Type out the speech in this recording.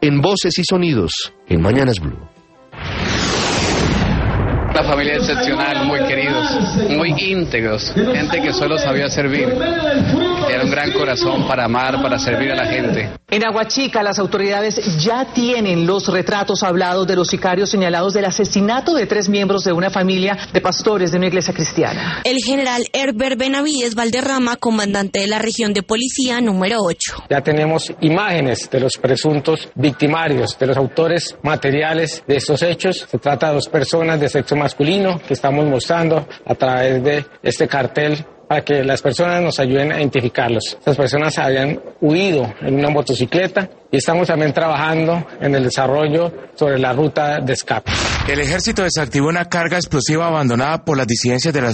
en Voces y Sonidos, en Mañanas Blue. Una familia excepcional, muy queridos, muy íntegros, gente que solo sabía servir. Era un gran corazón para amar, para servir a la gente. En Aguachica, las autoridades ya tienen los retratos hablados de los sicarios señalados del asesinato de 3 miembros de una familia de pastores de una iglesia cristiana. El general Herbert Benavides Valderrama, comandante de la región de policía número 8. Ya tenemos imágenes de los presuntos victimarios, de los autores materiales de estos hechos. Se trata de 2 personas de sexo masculino que estamos mostrando a través de este cartel para que las personas nos ayuden a identificarlos. Estas personas habían huido en una motocicleta y estamos también trabajando en el desarrollo sobre la ruta de escape. El ejército desactivó una carga explosiva abandonada por las disidencias de las